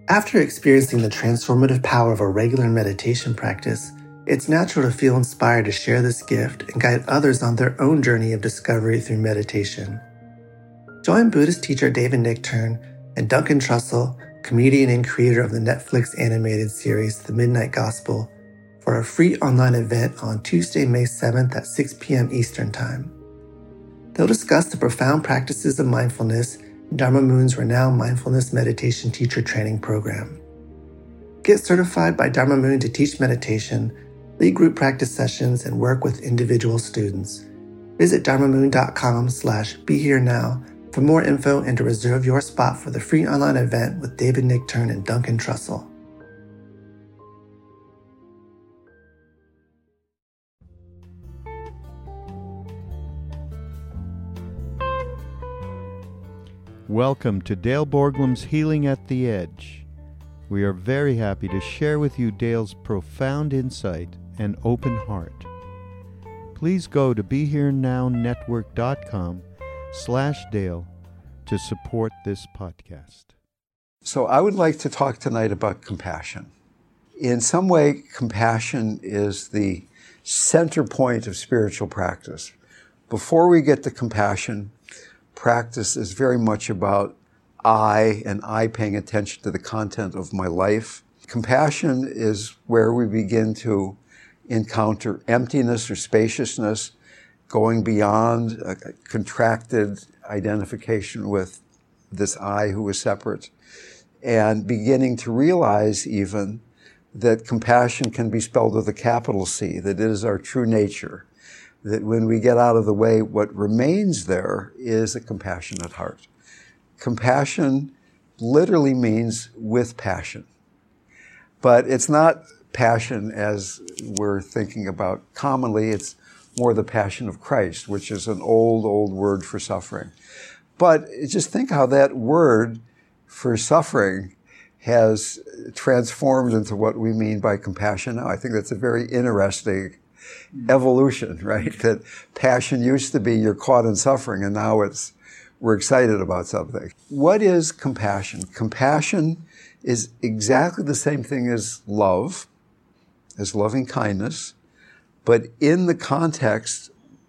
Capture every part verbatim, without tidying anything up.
After experiencing the transformative power of a regular meditation practice, it's natural to feel inspired to share this gift and guide others on their own journey of discovery through meditation. Join Buddhist teacher David Nichtern and Duncan Trussell, comedian and creator of the Netflix animated series The Midnight Gospel, for a free online event on Tuesday, May seventh at six p.m. Eastern Time. They'll discuss the profound practices of mindfulness in Dharma Moon's renowned mindfulness meditation teacher training program. Get certified by Dharma Moon to teach meditation, lead group practice sessions, and work with individual students. Visit dharmamoon.com slash be here now for more info and to reserve your spot for the free online event with David Nichtern and Duncan Trussell. Welcome to Dale Borglum's Healing at the Edge. We are very happy to share with you Dale's profound insight and open heart. Please go to be here now network dot com slash Dale to support this podcast. So I would like to talk tonight about compassion. In some way, compassion is the center point of spiritual practice. Before we get to compassion, practice is very much about I and I paying attention to the content of my life. Compassion is where we begin to encounter emptiness or spaciousness, going beyond a contracted identification with this I who is separate, and beginning to realize even that compassion can be spelled with a capital C, that it is our true nature. That when we get out of the way, what remains there is a compassionate heart. Compassion literally means with passion. But it's not passion as we're thinking about commonly. It's more the passion of Christ, which is an old, old word for suffering. But just think how that word for suffering has transformed into what we mean by compassion now. I think that's a very interesting evolution, right? That passion used to be you're caught in suffering, and now it's we're excited about something. What is compassion? Compassion is exactly the same thing as love, as loving kindness, but in the context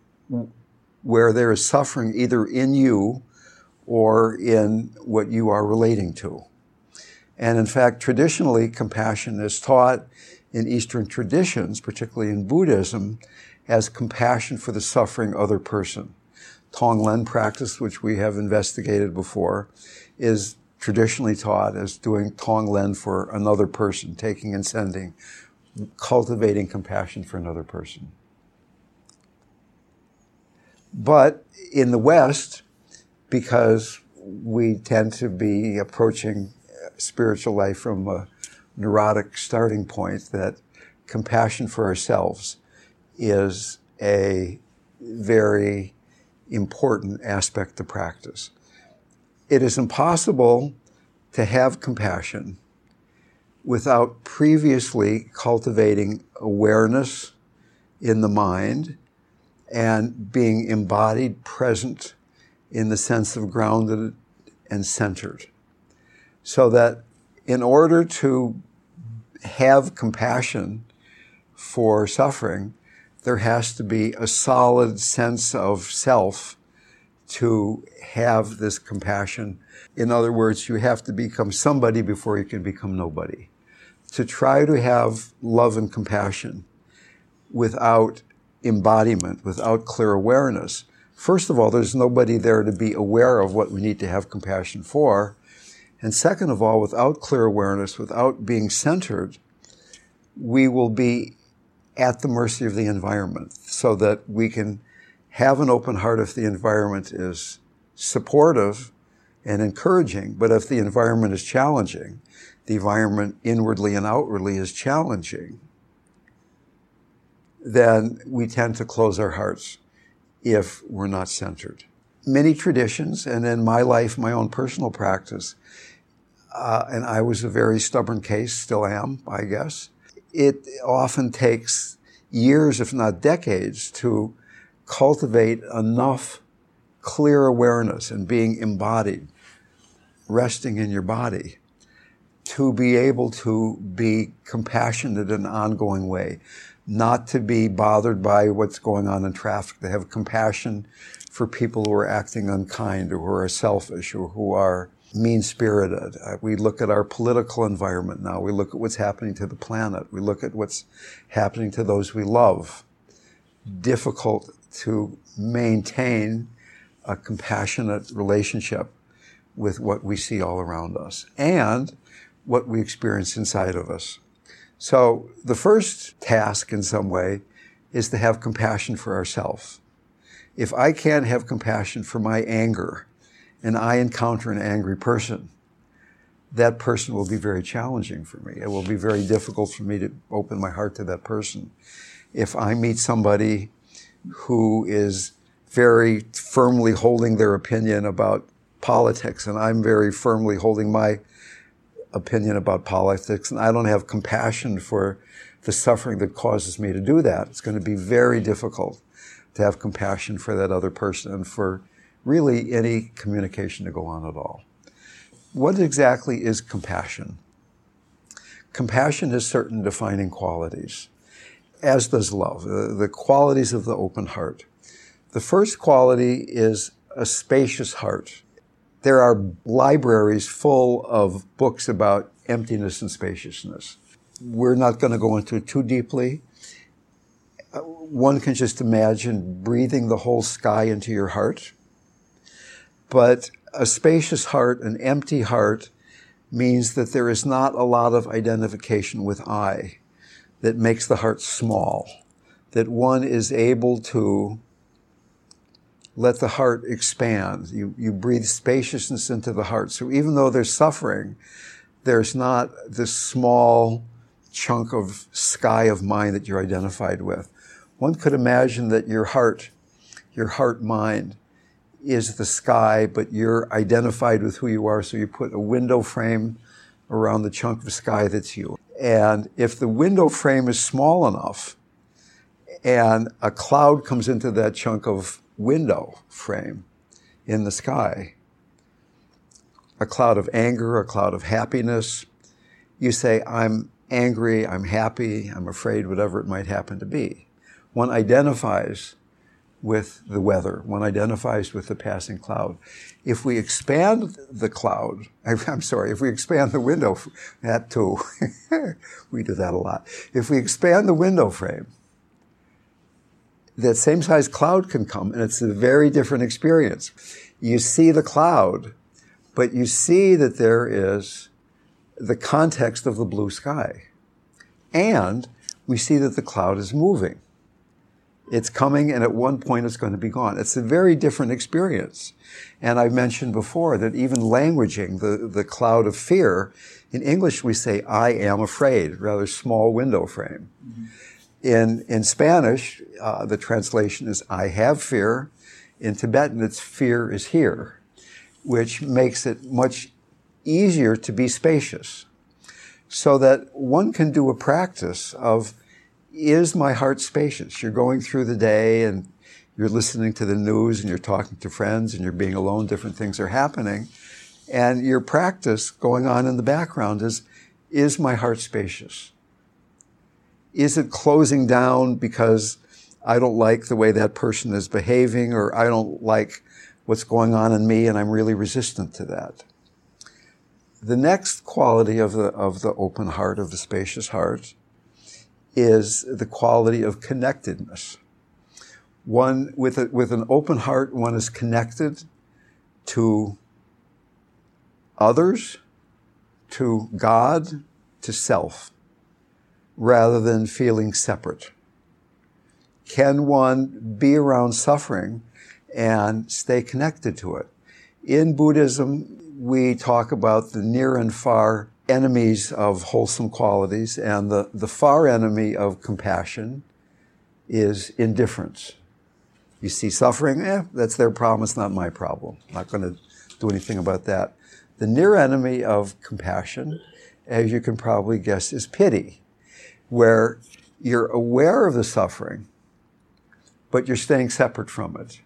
where there is suffering either in you or in what you are relating to. And in fact, traditionally, compassion is taught in Eastern traditions, particularly in Buddhism, as compassion for the suffering other person. Tonglen practice, which we have investigated before, is traditionally taught as doing Tonglen for another person, taking and sending, cultivating compassion for another person. But in the West, because we tend to be approaching spiritual life from a neurotic starting point, that compassion for ourselves is a very important aspect of practice. It is impossible to have compassion without previously cultivating awareness in the mind and being embodied, present in the sense of grounded and centered. So that in order to have compassion for suffering, there has to be a solid sense of self to have this compassion. In other words, you have to become somebody before you can become nobody. To try to have love and compassion without embodiment, without clear awareness, first of all, there's nobody there to be aware of what we need to have compassion for. And second of all, without clear awareness, without being centered, we will be at the mercy of the environment, so that we can have an open heart if the environment is supportive and encouraging. But if the environment is challenging, the environment inwardly and outwardly is challenging, then we tend to close our hearts if we're not centered. Many traditions, and in my life, my own personal practice, uh, and I was a very stubborn case, still am, I guess, it often takes years, if not decades, to cultivate enough clear awareness and being embodied, resting in your body, to be able to be compassionate in an ongoing way, not to be bothered by what's going on in traffic, to have compassion for people who are acting unkind or who are selfish or who are mean-spirited. Uh, we look at our political environment now. We look at what's happening to the planet. We look at what's happening to those we love. Difficult to maintain a compassionate relationship with what we see all around us and what we experience inside of us. So the first task in some way is to have compassion for ourselves. If I can't have compassion for my anger and I encounter an angry person, that person will be very challenging for me. It will be very difficult for me to open my heart to that person. If I meet somebody who is very firmly holding their opinion about politics and I'm very firmly holding my opinion about politics and I don't have compassion for the suffering that causes me to do that, it's going to be very difficult to have compassion for that other person and for really any communication to go on at all. What exactly is compassion? Compassion has certain defining qualities, as does love, the, the qualities of the open heart. The first quality is a spacious heart. There are libraries full of books about emptiness and spaciousness. We're not going to go into it too deeply. One can just imagine breathing the whole sky into your heart. But a spacious heart, an empty heart, means that there is not a lot of identification with I that makes the heart small, that one is able to let the heart expand. You, you breathe spaciousness into the heart. So even though there's suffering, there's not this small chunk of sky of mind that you're identified with. One could imagine that your heart, your heart mind, is the sky, but you're identified with who you are, so you put a window frame around the chunk of sky that's you. And if the window frame is small enough and a cloud comes into that chunk of window frame in the sky, a cloud of anger, a cloud of happiness, you say, I'm angry, I'm happy, I'm afraid, whatever it might happen to be. One identifies with the weather. One identifies with the passing cloud. If we expand the cloud, I'm sorry, if we expand the window, that too, we do that a lot. If we expand the window frame, that same size cloud can come, and it's a very different experience. You see the cloud, but you see that there is the context of the blue sky. And we see that the cloud is moving. It's coming, and at one point it's going to be gone. It's a very different experience. And I've mentioned before that even languaging, the, the cloud of fear, in English we say, I am afraid, rather small window frame. Mm-hmm. In, in Spanish, uh, the translation is, I have fear. In Tibetan, it's fear is here, which makes it much easier to be spacious. So that one can do a practice of, is my heart spacious? You're going through the day and you're listening to the news and you're talking to friends and you're being alone, different things are happening. And your practice going on in the background is, is my heart spacious? Is it closing down because I don't like the way that person is behaving, or I don't like what's going on in me and I'm really resistant to that? The next quality of the, of the open heart, of the spacious heart, is the quality of connectedness. One, with a, with an open heart, one is connected to others, to God, to self, rather than feeling separate. Can one be around suffering and stay connected to it? In Buddhism, we talk about the near and far enemies of wholesome qualities, and the, the far enemy of compassion is indifference. You see suffering, eh, that's their problem, it's not my problem. I'm not going to do anything about that. The near enemy of compassion, as you can probably guess, is pity, where you're aware of the suffering, but you're staying separate from it.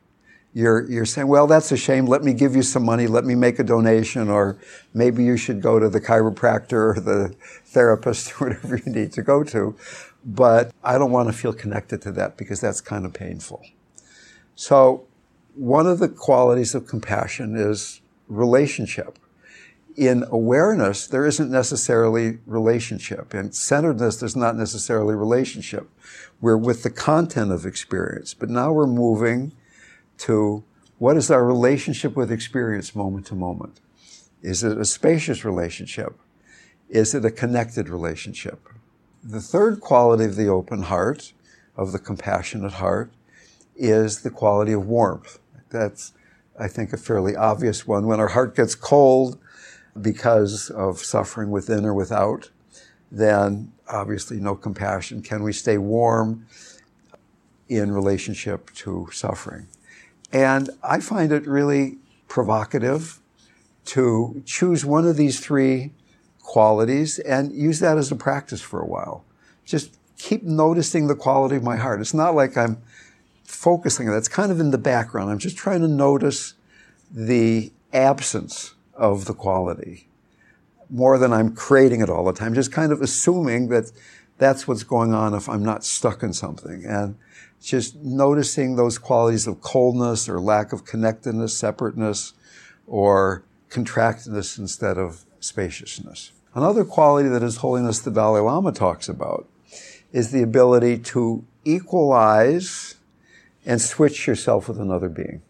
You're, you're saying, well, that's a shame. Let me give you some money. Let me make a donation. Or maybe you should go to the chiropractor or the therapist or whatever you need to go to. But I don't want to feel connected to that because that's kind of painful. So one of the qualities of compassion is relationship. In awareness, there isn't necessarily relationship. In centeredness, there's not necessarily relationship. We're with the content of experience. But now we're moving to what is our relationship with experience moment to moment? Is it a spacious relationship? Is it a connected relationship? The third quality of the open heart, of the compassionate heart, is the quality of warmth. That's, I think, a fairly obvious one. When our heart gets cold because of suffering within or without, then obviously no compassion. Can we stay warm in relationship to suffering? And I find it really provocative to choose one of these three qualities and use that as a practice for a while. Just keep noticing the quality of my heart. It's not like I'm focusing on it. It's kind of in the background. I'm just trying to notice the absence of the quality more than I'm creating it all the time. Just kind of assuming that that's what's going on if I'm not stuck in something. And just noticing those qualities of coldness or lack of connectedness, separateness, or contractedness instead of spaciousness. Another quality that His Holiness the Dalai Lama talks about is the ability to equalize and switch yourself with another being.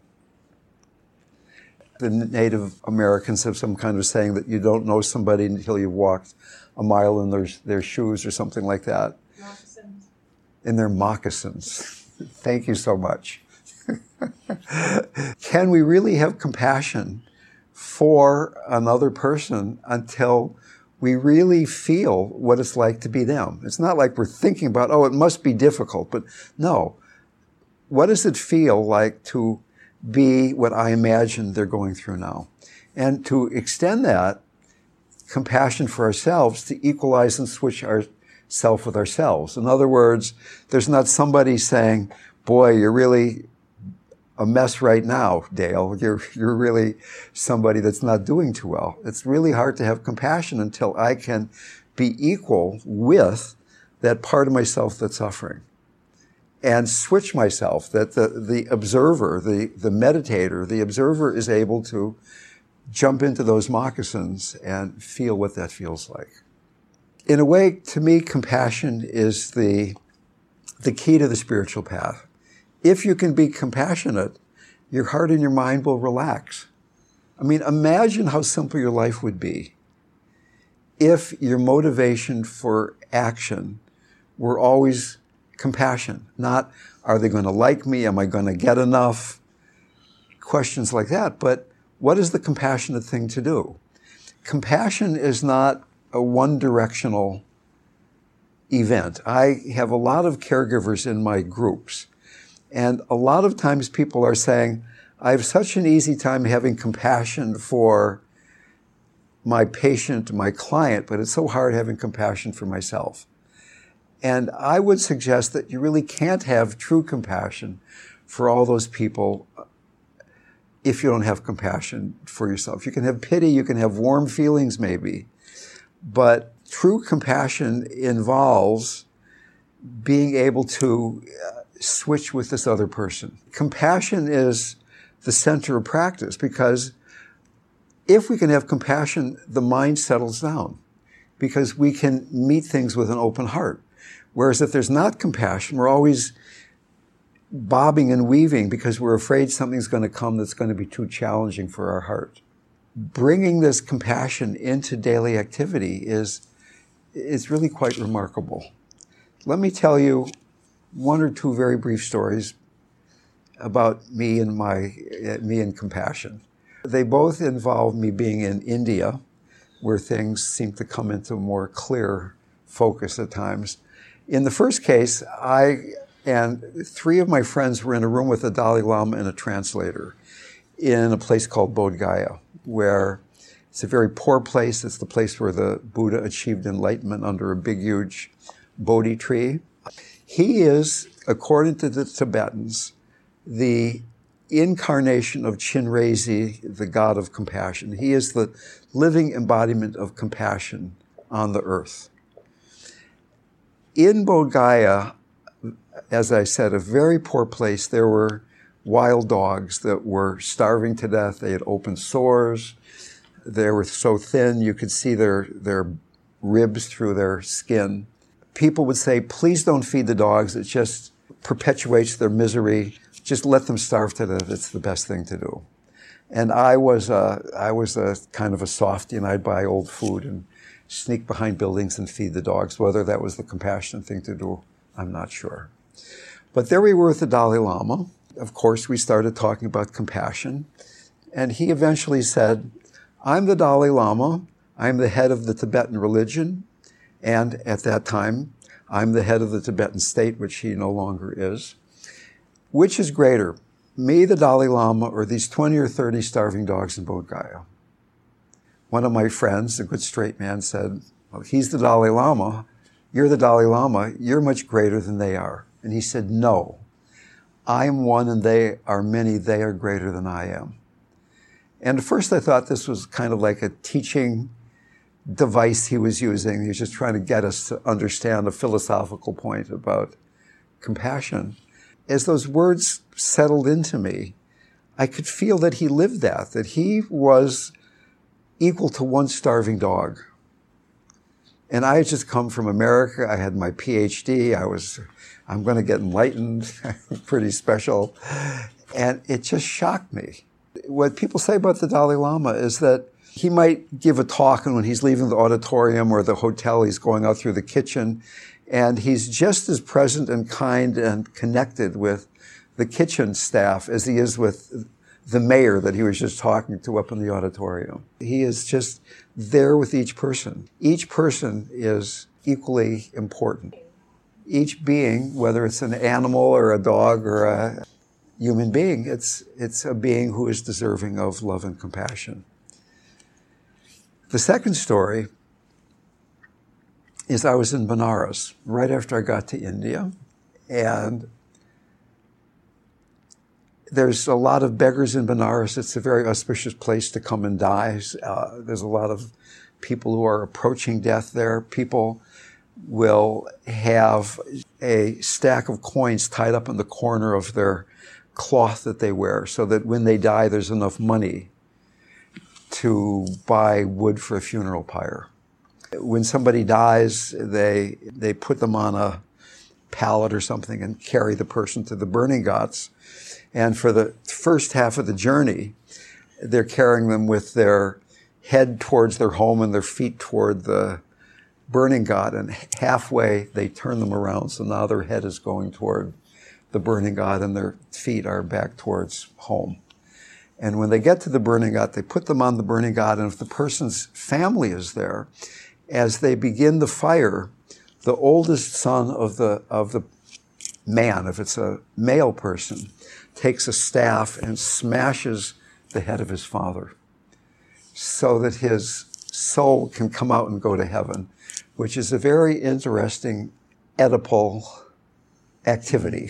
The Native Americans have some kind of saying that you don't know somebody until you've walked a mile in their, their shoes or something like that. Moccasins. In their moccasins. Thank you so much. Can we really have compassion for another person until we really feel what it's like to be them? It's not like we're thinking about, oh, it must be difficult, but no. What does it feel like to be what I imagine they're going through now? And to extend that compassion for ourselves to equalize and switch ourselves with ourselves. In other words, there's not somebody saying, boy, you're really a mess right now, Dale. You're, you're really somebody that's not doing too well. It's really hard to have compassion until I can be equal with that part of myself that's suffering. And switch myself, that the, the observer, the, the meditator, the observer is able to jump into those moccasins and feel what that feels like. In a way, to me, compassion is the, the key to the spiritual path. If you can be compassionate, your heart and your mind will relax. I mean, imagine how simple your life would be if your motivation for action were always compassion, not, are they going to like me? Am I going to get enough? Questions like that. But what is the compassionate thing to do? Compassion is not a one-directional event. I have a lot of caregivers in my groups, and a lot of times people are saying, I have such an easy time having compassion for my patient, my client, but it's so hard having compassion for myself. And I would suggest that you really can't have true compassion for all those people if you don't have compassion for yourself. You can have pity, you can have warm feelings maybe, but true compassion involves being able to switch with this other person. Compassion is the center of practice because if we can have compassion, the mind settles down because we can meet things with an open heart. Whereas if there's not compassion, we're always bobbing and weaving because we're afraid something's going to come that's going to be too challenging for our heart. Bringing this compassion into daily activity is, is really quite remarkable. Let me tell you one or two very brief stories about me and my, me and compassion. They both involve me being in India, where things seem to come into more clear focus at times. In the first case, I and three of my friends were in a room with the Dalai Lama and a translator in a place called Bodh Gaya, where it's a very poor place. It's the place where the Buddha achieved enlightenment under a big, huge Bodhi tree. He is, according to the Tibetans, the incarnation of Chinrezi, the god of compassion. He is the living embodiment of compassion on the earth. In Bodh Gaya, as I said, a very poor place, there were wild dogs that were starving to death. They had open sores. They were so thin you could see their, their ribs through their skin. People would say, please don't feed the dogs. It just perpetuates their misery. Just let them starve to death. It's the best thing to do. And I was a, I was a kind of a softie, and I'd buy old food and sneak behind buildings and feed the dogs. Whether that was the compassionate thing to do, I'm not sure. But there we were with the Dalai Lama. Of course, we started talking about compassion. And he eventually said, I'm the Dalai Lama. I'm the head of the Tibetan religion. And at that time, I'm the head of the Tibetan state, which he no longer is. Which is greater, me, the Dalai Lama, or these twenty or thirty starving dogs in Bodh Gaya? One of my friends, a good straight man, said, well, he's the Dalai Lama. You're the Dalai Lama. You're much greater than they are. And he said, no, I'm one and they are many. They are greater than I am. And at first I thought this was kind of like a teaching device he was using. He was just trying to get us to understand a philosophical point about compassion. As those words settled into me, I could feel that he lived that, that he was equal to one starving dog. And I had just come from America. I had my P H D. I was, I'm going to get enlightened, pretty special. And it just shocked me. What people say about the Dalai Lama is that he might give a talk, and when he's leaving the auditorium or the hotel, he's going out through the kitchen, and he's just as present and kind and connected with the kitchen staff as he is with the mayor that he was just talking to up in the auditorium. He is just there with each person. Each person is equally important. Each being, whether it's an animal or a dog or a human being, it's, it's a being who is deserving of love and compassion. The second story is I was in Benares right after I got to India, and there's a lot of beggars in Benares. It's a very auspicious place to come and die. Uh, there's a lot of people who are approaching death there. People will have a stack of coins tied up in the corner of their cloth that they wear so that when they die, there's enough money to buy wood for a funeral pyre. When somebody dies, they they put them on a pallet or something and carry the person to the burning ghats. And for the first half of the journey, they're carrying them with their head towards their home and their feet toward the burning ghat. And halfway, they turn them around, so now their head is going toward the burning ghat and their feet are back towards home. And when they get to the burning ghat, they put them on the burning ghat, and if the person's family is there, as they begin the fire, the oldest son of the of the man, if it's a male person, takes a staff and smashes the head of his father so that his soul can come out and go to heaven, which is a very interesting Oedipal activity.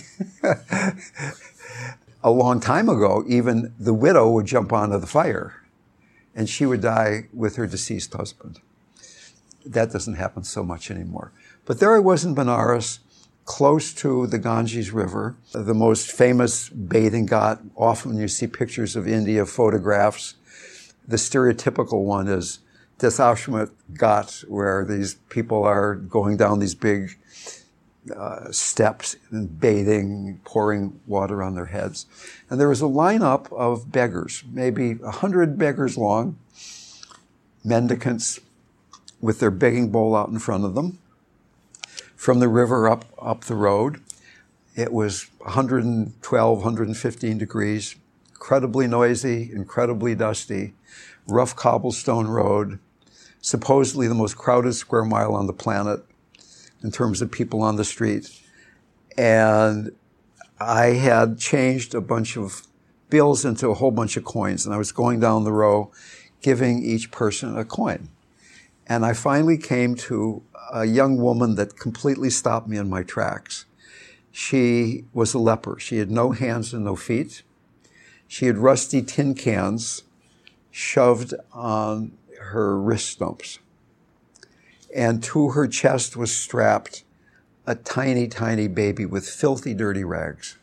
A long time ago, even the widow would jump onto the fire and she would die with her deceased husband. That doesn't happen so much anymore. But there I was in Benares, close to the Ganges River, the most famous bathing ghat. Often you see pictures of India, photographs. The stereotypical one is Dashashwamedh Ghat, where these people are going down these big uh, steps and bathing, pouring water on their heads. And there was a lineup of beggars, maybe a hundred beggars long, mendicants, with their begging bowl out in front of them. From the river up, up the road, it was one hundred twelve, one hundred fifteen degrees, incredibly noisy, incredibly dusty, rough cobblestone road, supposedly the most crowded square mile on the planet in terms of people on the street. And I had changed a bunch of bills into a whole bunch of coins, and I was going down the row giving each person a coin. And I finally came to a young woman that completely stopped me in my tracks. She was a leper. She had no hands and no feet. She had rusty tin cans shoved on her wrist stumps. And to her chest was strapped a tiny, tiny baby with filthy, dirty rags.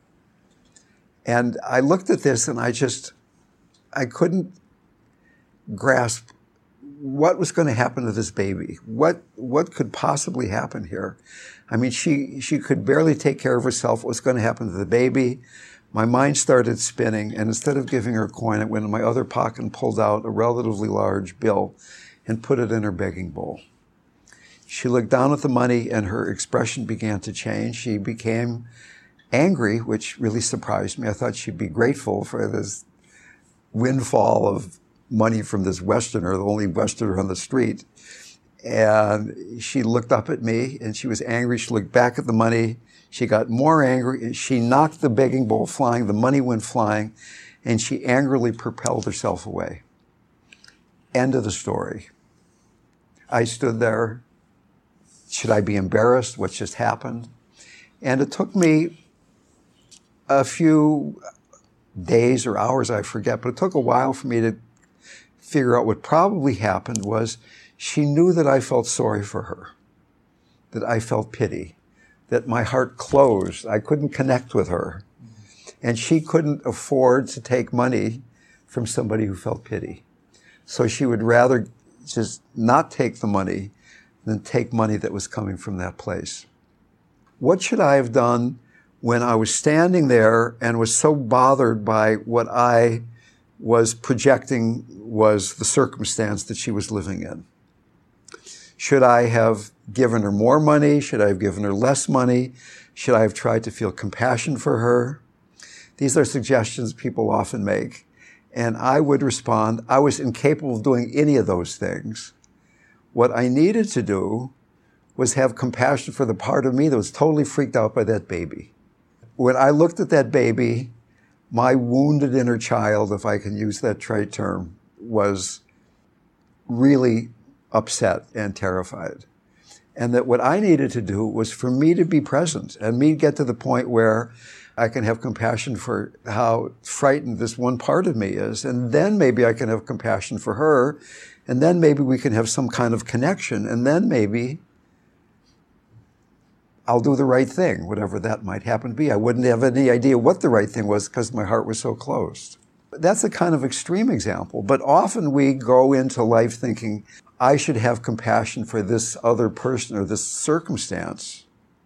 And I looked at this and I just, I couldn't grasp what was going to happen to this baby. What what could possibly happen here? I mean, she she could barely take care of herself. What was going to happen to the baby? My mind started spinning, and instead of giving her a coin, I went in my other pocket and pulled out a relatively large bill and put it in her begging bowl. She looked down at the money, and her expression began to change. She became angry, which really surprised me. I thought she'd be grateful for this windfall of money from this Westerner, the only Westerner on the street. And she looked up at me, and she was angry. She looked back at the money. She got more angry. She knocked the begging bowl flying. The money went flying, and she angrily propelled herself away. End of the story. I stood there. Should I be embarrassed? What just happened? And it took me a few days or hours, I forget, but it took a while for me to figure out what probably happened was she knew that I felt sorry for her, that I felt pity, that my heart closed. I couldn't connect with her. And she couldn't afford to take money from somebody who felt pity. So she would rather just not take the money than take money that was coming from that place. What should I have done when I was standing there and was so bothered by what I was projecting was the circumstance that she was living in? Should I have given her more money? Should I have given her less money? Should I have tried to feel compassion for her? These are suggestions people often make. And I would respond, I was incapable of doing any of those things. What I needed to do was have compassion for the part of me that was totally freaked out by that baby. When I looked at that baby, my wounded inner child, if I can use that trite term, was really upset and terrified. And that what I needed to do was for me to be present and me get to the point where I can have compassion for how frightened this one part of me is. And then maybe I can have compassion for her. And then maybe we can have some kind of connection. And then maybe I'll do the right thing, whatever that might happen to be. I wouldn't have any idea what the right thing was because my heart was so closed. That's a kind of extreme example. But often we go into life thinking, I should have compassion for this other person or this circumstance.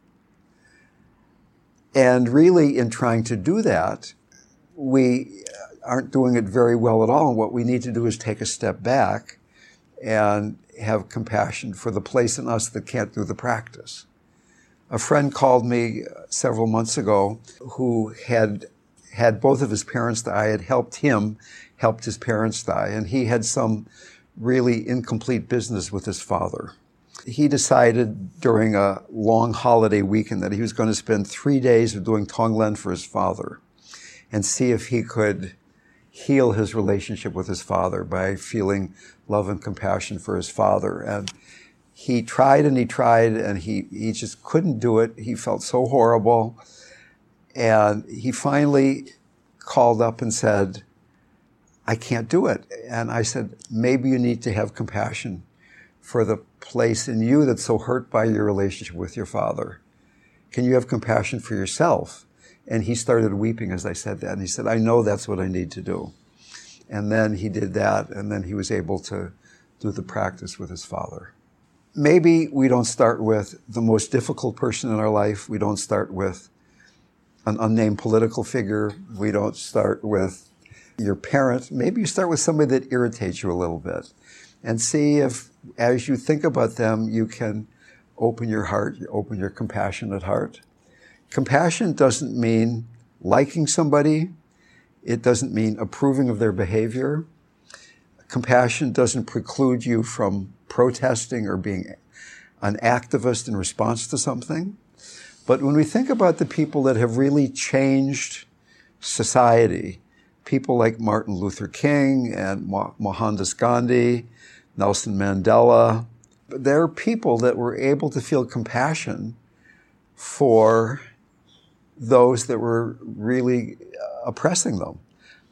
And really, in trying to do that, we aren't doing it very well at all. And what we need to do is take a step back and have compassion for the place in us that can't do the practice. A friend called me several months ago who had had both of his parents die. I had helped him, helped his parents die, and he had some really incomplete business with his father. He decided during a long holiday weekend that he was going to spend three days of doing Tonglen for his father and see if he could heal his relationship with his father by feeling love and compassion for his father. And he tried and he tried and he, he just couldn't do it. He felt so horrible. And he finally called up and said, I can't do it. And I said, maybe you need to have compassion for the place in you that's so hurt by your relationship with your father. Can you have compassion for yourself? And he started weeping as I said that. And he said, I know that's what I need to do. And then he did that, and then he was able to do the practice with his father. Maybe we don't start with the most difficult person in our life. We don't start with an unnamed political figure. We don't start with your parent. Maybe you start with somebody that irritates you a little bit and see if, as you think about them, you can open your heart, you open your compassionate heart. Compassion doesn't mean liking somebody. It doesn't mean approving of their behavior. Compassion doesn't preclude you from protesting or being an activist in response to something. But when we think about the people that have really changed society, people like Martin Luther King and Mohandas Gandhi, Nelson Mandela, they're people that were able to feel compassion for those that were really oppressing them.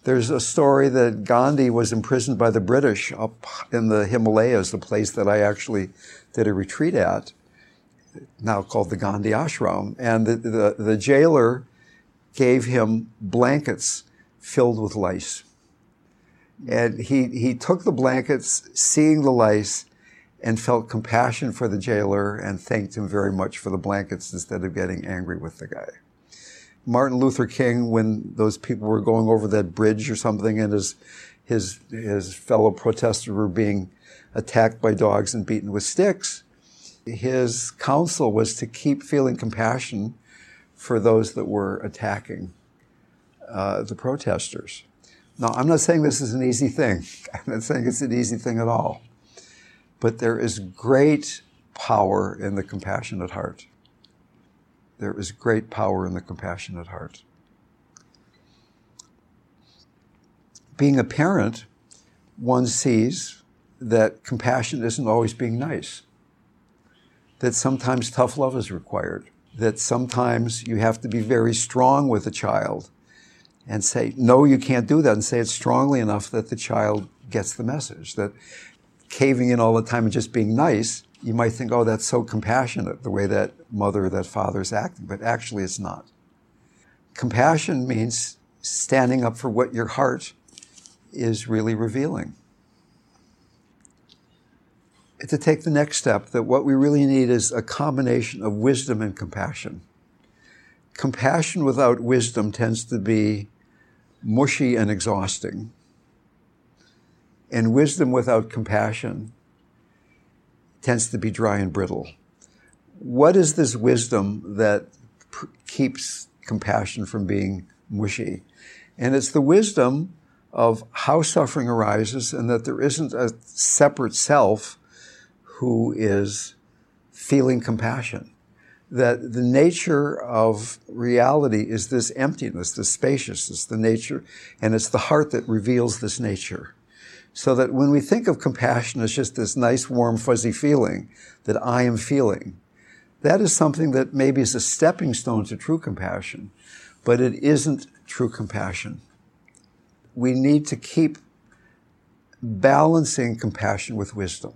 There's a story that Gandhi was imprisoned by the British up in the Himalayas, the place that I actually did a retreat at, now called the Gandhi Ashram. And the, the, the jailer gave him blankets filled with lice. And he, he took the blankets, seeing the lice, and felt compassion for the jailer and thanked him very much for the blankets instead of getting angry with the guy. Martin Luther King, when those people were going over that bridge or something and his, his, his fellow protesters were being attacked by dogs and beaten with sticks, his counsel was to keep feeling compassion for those that were attacking uh, the protesters. Now, I'm not saying this is an easy thing. I'm not saying it's an easy thing at all. But there is great power in the compassionate heart. There is great power in the compassionate heart. Being a parent, one sees that compassion isn't always being nice. That sometimes tough love is required. That sometimes you have to be very strong with a child and say, no, you can't do that, and say it strongly enough that the child gets the message. That caving in all the time and just being nice, you might think, oh, that's so compassionate, the way that mother or that father is acting, but actually it's not. Compassion means standing up for what your heart is really revealing. And to take the next step, that what we really need is a combination of wisdom and compassion. Compassion without wisdom tends to be mushy and exhausting. And wisdom without compassion tends to be dry and brittle. What is this wisdom that pr- keeps compassion from being mushy? And it's the wisdom of how suffering arises and that there isn't a separate self who is feeling compassion. That the nature of reality is this emptiness, this spaciousness, the nature, and it's the heart that reveals this nature. So that when we think of compassion as just this nice, warm, fuzzy feeling that I am feeling, that is something that maybe is a stepping stone to true compassion, but it isn't true compassion. We need to keep balancing compassion with wisdom.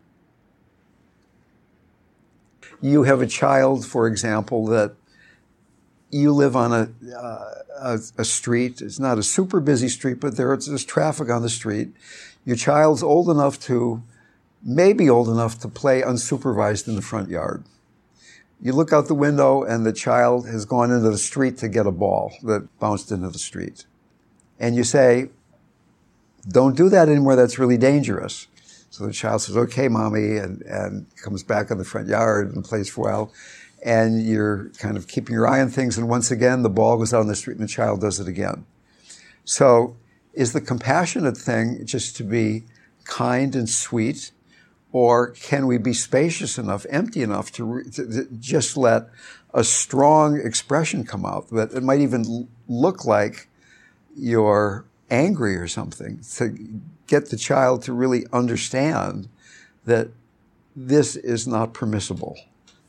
You have a child, for example, that you live on a, uh, a, a street. It's not a super busy street, but there's, there's traffic on the street. Your child's old enough to, maybe old enough to play unsupervised in the front yard. You look out the window and the child has gone into the street to get a ball that bounced into the street. And you say, don't do that anymore, that's really dangerous. So the child says, okay, mommy, and, and comes back in the front yard and plays for a while. And you're kind of keeping your eye on things. And once again, the ball goes out on the street and the child does it again. So is the compassionate thing just to be kind and sweet? Or can we be spacious enough, empty enough to, re- to, to just let a strong expression come out? That it might even look like you're angry or something, to get the child to really understand that this is not permissible.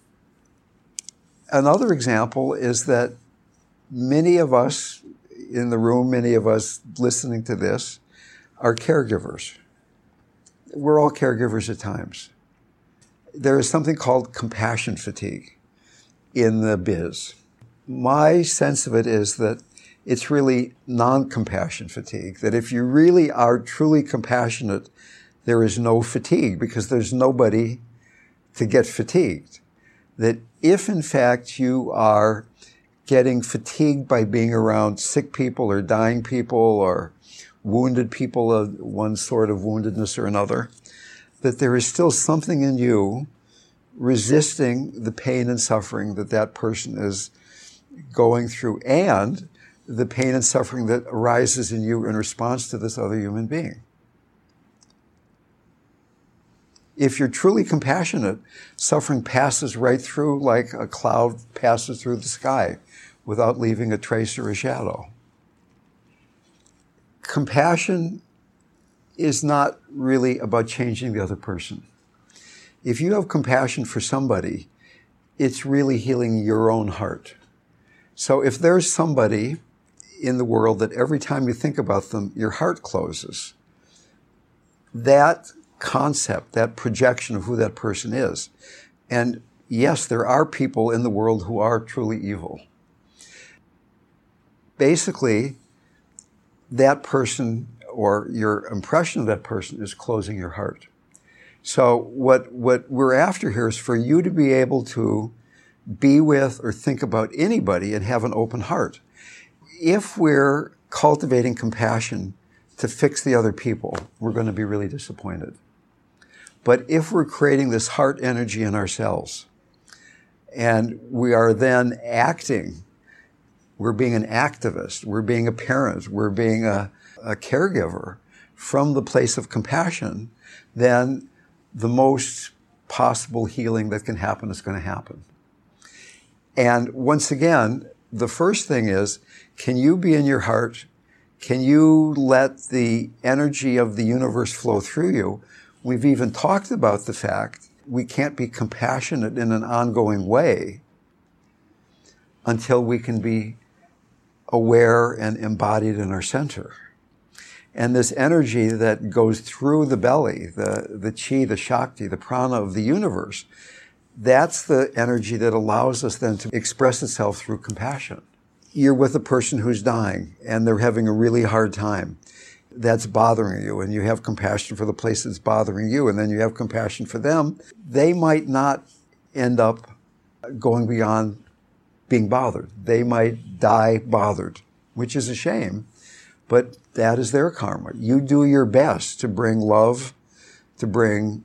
Another example is that many of us in the room, many of us listening to this, are caregivers. We're all caregivers at times. There is something called compassion fatigue in the biz. My sense of it is that it's really non-compassion fatigue, that if you really are truly compassionate, there is no fatigue because there's nobody to get fatigued. That if in fact you are getting fatigued by being around sick people or dying people or wounded people of one sort of woundedness or another, that there is still something in you resisting the pain and suffering that that person is going through and the pain and suffering that arises in you in response to this other human being. If you're truly compassionate, suffering passes right through like a cloud passes through the sky without leaving a trace or a shadow. Compassion is not really about changing the other person. If you have compassion for somebody, it's really healing your own heart. So if there's somebody in the world that every time you think about them, your heart closes. That concept, that projection of who that person is. And yes, there are people in the world who are truly evil. Basically, that person or your impression of that person is closing your heart. So what, what we're after here is for you to be able to be with or think about anybody and have an open heart. If we're cultivating compassion to fix the other people, we're going to be really disappointed. But if we're creating this heart energy in ourselves, and we are then acting, we're being an activist, we're being a parent, we're being a, a caregiver from the place of compassion, then the most possible healing that can happen is going to happen. And once again, the first thing is, can you be in your heart? Can you let the energy of the universe flow through you? We've even talked about the fact we can't be compassionate in an ongoing way until we can be aware and embodied in our center. And this energy that goes through the belly, the, the chi, the shakti, the prana of the universe, that's the energy that allows us then to express itself through compassion. You're with a person who's dying and they're having a really hard time. That's bothering you, and you have compassion for the place that's bothering you, and then you have compassion for them. They might not end up going beyond being bothered. They might die bothered, which is a shame, but that is their karma. You do your best to bring love, to bring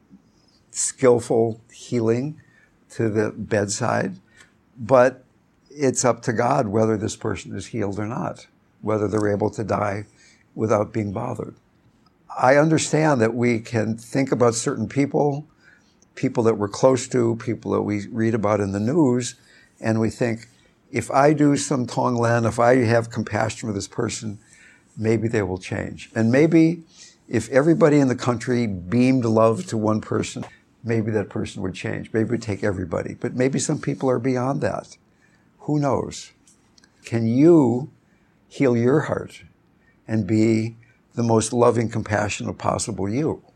skillful healing to the bedside, but it's up to God whether this person is healed or not, whether they're able to die without being bothered. I understand that we can think about certain people, people that we're close to, people that we read about in the news, and we think, if I do some Tonglen, if I have compassion for this person, maybe they will change. And maybe if everybody in the country beamed love to one person, maybe that person would change. Maybe it would take everybody. But maybe some people are beyond that. Who knows? Can you heal your heart and be the most loving, compassionate possible you?